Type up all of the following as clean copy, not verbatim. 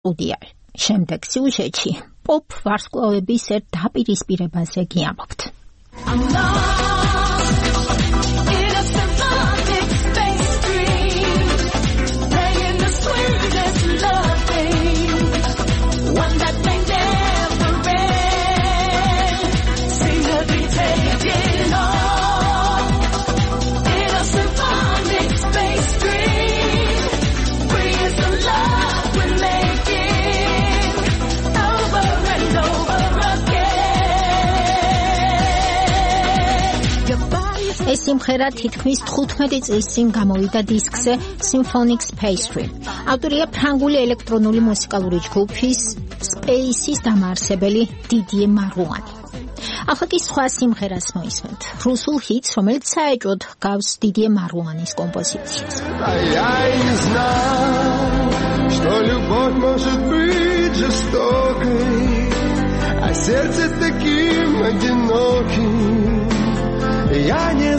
სტუდია. შემდეგ სიუჟეტში პოპ ვარსკვლავების ერთ დაპირისპირებაზე გიამბობთ. ეს სიმღერა თითქმის 15 წლის წინ გამოვიდა დისკზე Symphonic Pastry. ავტორია ფრანგული ელექტრონული მუსიკალური ჯგუფის Space-ის დამაარსებელი დიდიე მარუანი. ახლა კი სხვა სიმღერას მოისმენთ. რუსულ ჰიტს, რომელიც საეჭვოდ გავს დიდიე მარუანის კომპოზიციას. Что любовь может быть жестокой, а сердце таким одиноким. Я не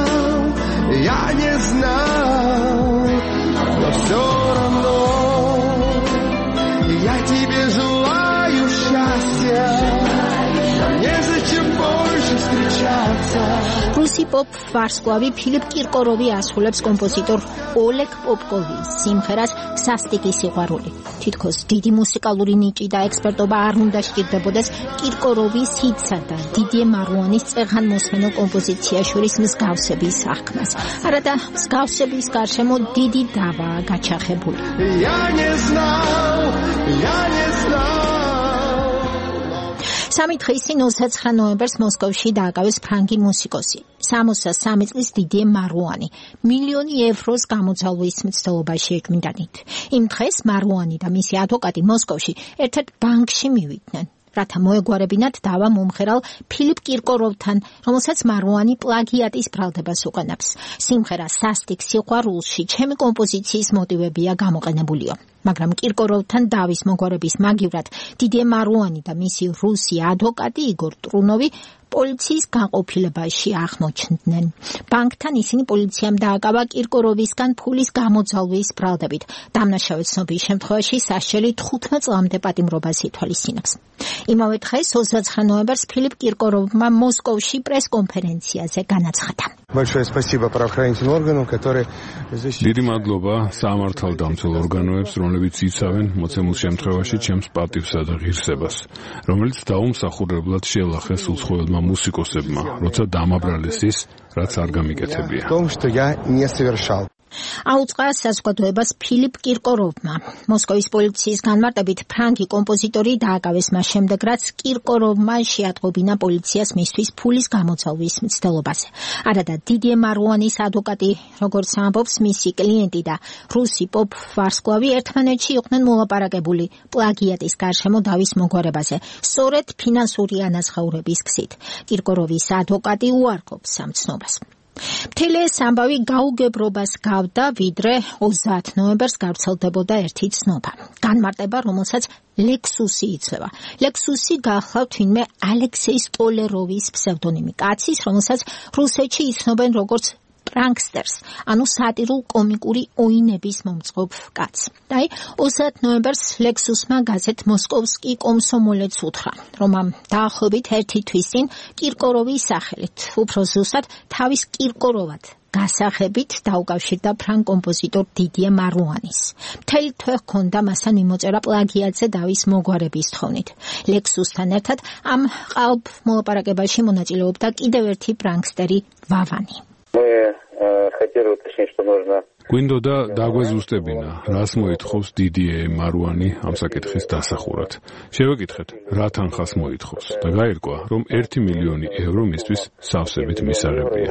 знал, но все равно я тебе желаю счастья, незачем больше встречаться. რუსი პოპ ვარსკვლავი ფილიპ კირკოროვი ასრულებს კომპოზიტორ ოლეგ პოპკოვის სიმღერას სასტიკი სიყვარული. თითქოს დიდი მუსიკალური ნიჭი და ექსპერტობა არ უნდა სჭირდებოდეს კირკოროვის ჰიტსა და დიდიე მარუანის წეღან მოსმენელ კომპოზიციას შორის მსგავსების აღქმას. არადა მსგავსების გარშემო დიდი დავაა გაჩაღებული. სამი დღის წინ 29 ნოემბერს მოსკოვში დააკავეს ფრანგი მუსიკოსი. 63 წლის დიდიე მარუანი მილიონი ევროს გამოძალვის მცდელობაში ეჭვმიტანით. იმ დღეს მარუანი და მისი ადვოკატი მოსკოვში ერთ-ერთ ბანკში მივიდნენ, რათა მოეგვარებინათ დავა მომღერალ ფილიპ კირკოროვთან, რომელსაც მარუანი პლაგიატის ბრალდებას უყენებს. სიმღერა სასტიკ სიყვარულში ჩემი კომპოზიციის მოტივებია გამოყენებულიო. მაგრამ კირკოროვთან დავის მოგვარების მაგივრად დიდიე მარუანი და მისი რუსი ადვოკატი იგორ ტრუნოვი პოლიციის განყოფილებაში აღმოჩნდნენ. ბანკთან ისინი პოლიციამ დააკავა კირკოროვისგან ფულის გამოძალვის ბრალდებით. დამნაშავე ცნობის შემთხვევაში სასჯელი 15 წლამდე პატიმრობას ითვალისწინებს. იმავე დღეს 29 ნოემბერს ფილიპ კირკოროვმა მოსკოვში პრესკონფერენციაზე განაცხადა. Большое спасибо правоохранительным органам, которые დიდი მადლობა სამართალდამცველ ორგანოებს, რომლებიც იცავენ მოცემულ შემთხვევაში ჩემს პატივსა და ღირსებას, რომელიც დაუმსახურებლად შეელახეს უცხოელმა მუსიკოსებმა, როცა დამაბრალეს ის, რაც არ გამიკეთებია. აუწყა საზოგადოებას ფილიპ კირკოროვმა. მოსკოვის პოლიციის განმარტებით ფრანგი კომპოზიტორი დააკავეს მას შემდეგ, რაც კირკოროვმა შეატყობინა პოლიციას მისთვის ფულის გამოძალვის მცდელობაზე. არადა დიდიე მარუანის ადვოკატი, როგორც ამბობს მისი კლიენტი და რუსი პოპ ვარსკვლავი ერთმანეთში იყვნენ მოლაპარაკებული პლაგიატის გარშემო დავის მოგვარებაზე, სწორედ ფინანსური ანაზღაურების გზით. კირკოროვის ადვოკატი უარყოფს ამ ცნობას. მთელი ეს ამბავი გაუგებრობას გავდა, ვიდრე 30 ნოემბერს გავრცელდებოდა ერთი ცნობა. განმარტება, რომელსაც ლექსუსი იცვლება. ლექსუსი გახლავთ ვინმე ალექსეი სტოლეროვის ფსევდონიმი, კაცის, რომელსაც რუსეთში იცნობენ როგორც პრანკსტერს, ანუ სატირულ კომიკური ოინების მომწყობ კაცს. 30 ნოემბერს ლექსუსმა გაზეთ მოსკოვსკი კომსომოლეც უთხრა, რომ ამ დაახლოებით ერთი თვის წინ კირკოროვის სახელით, უფრო ზუსტად თავის კირკოროვად გასახებით დაუკავშირდა ფრანგ კომპოზიტორ დიდიე მარუანის. მთელი თვე ჰქონდა მასთან მიმოწერა პლაგიატზე დავის მოგვარების თხოვნით. ლექსუსთან ერთად ამ ყალბ მოლაპარაკებაში მონაწილეობდა კიდევ ერთი პრანკსტერი ვავანი. გვინდოდა დაგვეზუსტებინა, რას მოითხოვს დიდიე მარუანი ამ საკითხის დასახურად. შევეკითხეთ, რა თანხას მოითხოვს და გაირკვა, რომ 1 მილიონი ევრო მისთვის სავსებით მისაღებია.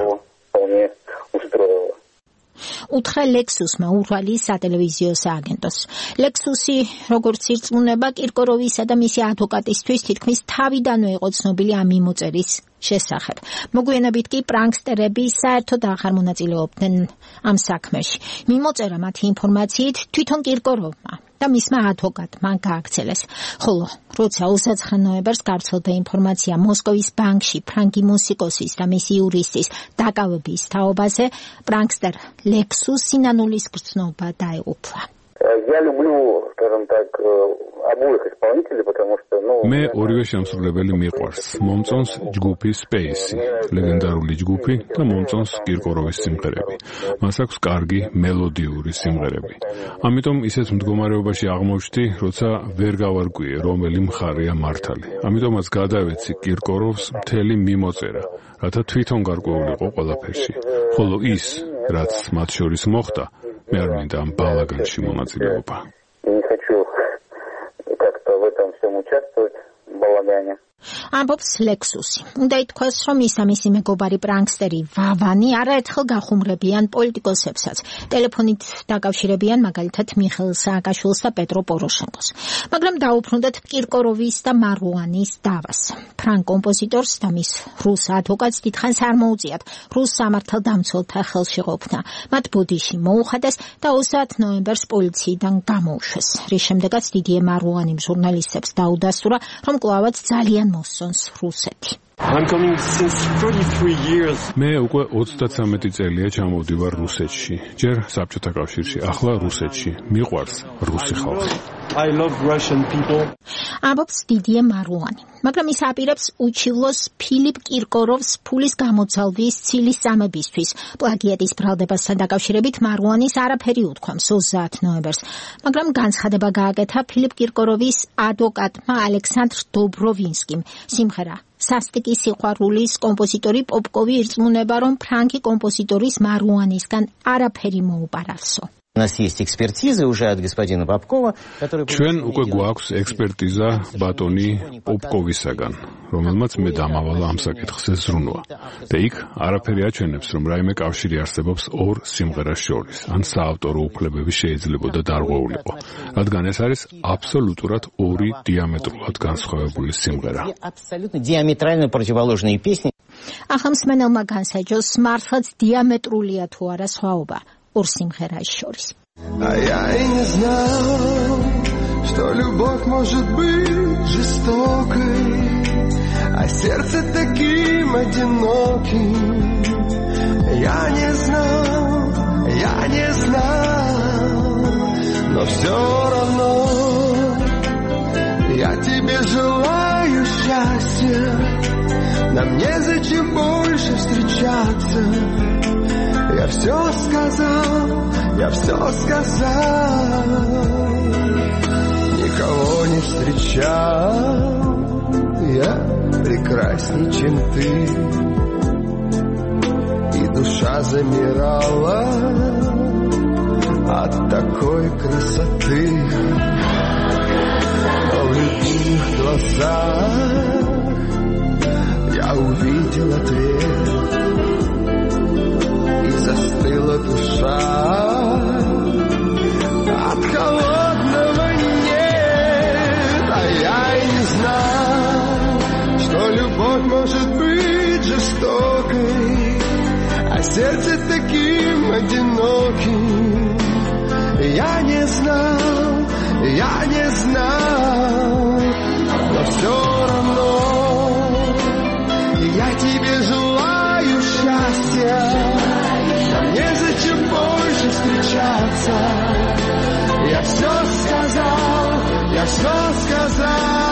უთხრა ლექსუსმა ურალის სატელევიზიო სააგენტოს. ლექსუსი, როგორც ირწმუნება, კირკოროვისა და მისი ადვოკატისთვის თითქმის თავიდანვე იყო ცნობილი ამ მიმოწერის შესახებ. მოგვიანებით კი პრანკსტერები საერთოდ აღარ მონაწილეობდნენ ამ საქმეში. მიმოწერა მათი ინფორმაციით თვითონ კირკოროვმა და მისმა ადვოკატმა გააგრძელეს. ხოლო როცა 29 ნოემბერს გავრცელდა ინფორმაცია მოსკოვის ბანკში ფრანგი მუსიკოსის და მისი იურისტის დაკავების თაობაზე, პრანკსტერ ლექსუს სინანულის გრძნობა დაეუფლა. Я люблю скажем так, обоих исполнителей, потому что, მე ორივე შემსრულებელი მიყვარს. მომწონს ჯგუფი Space, ლეგენდარული ჯგუფი და მომწონს კირკოროვის სიმღერები. მას აქვს კარგი მელოდიური სიმღერები. ამიტომ ისეთ მდგომარეობაში აღმოჩნდი, როცა ვერ გავარკვიე, რომელი მხარეა მართალი. ამიტომაც გადავეცი კირკოროვს მთელი მიმოწერა, რათა თვითონ გარკვეულიყო ყველაფერში. ხოლო ის, რაც მათ შორის მოხდა, მე არ მინდა ამ ბალაგანში მონაწილეობა. Не хочу как-то в этом всем участвовать, в балагане. ამბობს ლექსუსი. უნდა ითქვას, რომ ის და მისი მეგობარი პრანკსტერი ვავანი არაერთხელ გახუმრებიან პოლიტიკოსებსაც. ტელეფონით დაკავშირებიან მაგალითად მიხეილ სააკაშვილს და პეტრო პოროშენკოს. მაგრამ დაუბრუნდათ კირკოროვის და მარუანის დავას. ფრანგ კომპოზიტორს და მის რუს ადვოკატს დიდხანს არ მოუწიათ რუს სამართალდამცველთა ხელში ყოფნა. მათ ბოდიში მოუხადეს და 30 ნოემბერს პოლიციიდან გამოუშვეს. რის შემდეგაც დიდიე მარუანი ჟურნალისტებს დაუდასტურა, რომ კვლავაც ძალიან მოსწონს რუსეთი. მე უკვე 33 წელია ჩამოვდივარ რუსეთში. ჯერ საბჭოთა კავშირში, ახლა რუსეთში. მიყვარს რუსი ხალხი. ამბობს დიდიე მარუანი. მაგრამ ის აპირებს უჩილოს ფილიპ კირკოროვს ფულის გამოძალვის ცილის წამებისთვის. პლაგიატის ბრალდებასთან დაკავშირებით მარუანის არაფერი უთქვამს 30 ნოემბერს. მაგრამ განცხადება გააკეთა ფილიპ კირკოროვის ადვოკატმა ალექსანდრ დობროვინსკიმ. სიმღერა სასტიკი სიყვარულის კომპოზიტორი პოპკოვი ირწმუნება, რომ ფრანგი კომპოზიტორის მარუანისგან არაფერი მოუპარავსო. У нас есть экспертизы уже от господина Попкова, который... ჩვენ უკვე გვაქვს ექსპერტიზა ბატონი პოპკოვისაგან, რომელმაც მე დამავალა ამ საკითხზე ზრუნვა. და იქ არაფერი აჩვენებს, რომ რაიმე კავშირი არსებობს ორ სიმღერას შორის, ან საავტორო უფლებები შეიძლებოდა დარღვეულიყო, რადგან ეს არის აბსოლუტურად ორი დიამეტრულად განსხვავებული სიმღერა. Абсолютно диаметрально противоположные песни. ახალმსმენელმა განსაჯოს, მართლაც დიამეტრულია თუ არა სხვაობა ორ სიმღერას შორის. А я и не знал, что любовь может быть жестокой, а сердце таким одиноким. Я не знал, но все равно я тебе желаю счастья. Нам незачем больше встречаться. Я все сказал, никого не встречал, я прекрасней, чем ты, и душа замирала от такой красоты. Но в любимых глазах я увидел ответ, застыла душа от холодного нет. А я и не знал, что любовь может быть жестокой, а сердце таким одиноким. Я не знал, но все равно я тебе желаю счастья. Незачем больше встречаться. Я все сказал.